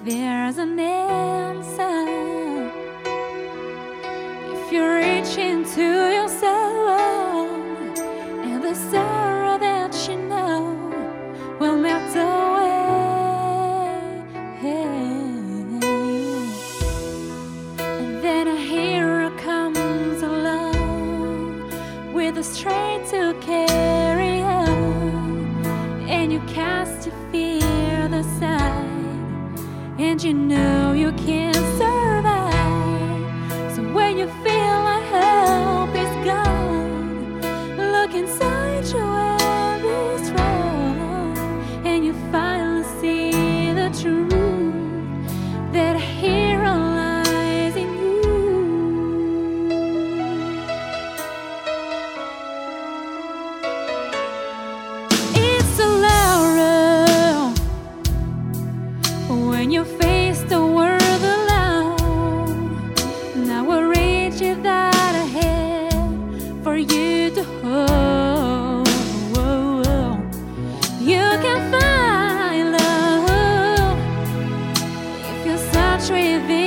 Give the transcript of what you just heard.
There's an answer if you reach into your soul, and the sorrow that you know will melt away. And then a hero comes along with the strength to carry on, and you cast your fear aside, and you know you can survive. So when you feel like hope is gone, look inside you and be strong, and you finally see the truth that a hero lies in you. It's a Laura when you face the world alone. Now we'll reach it that ahead for you to hold. You can find love if you search within.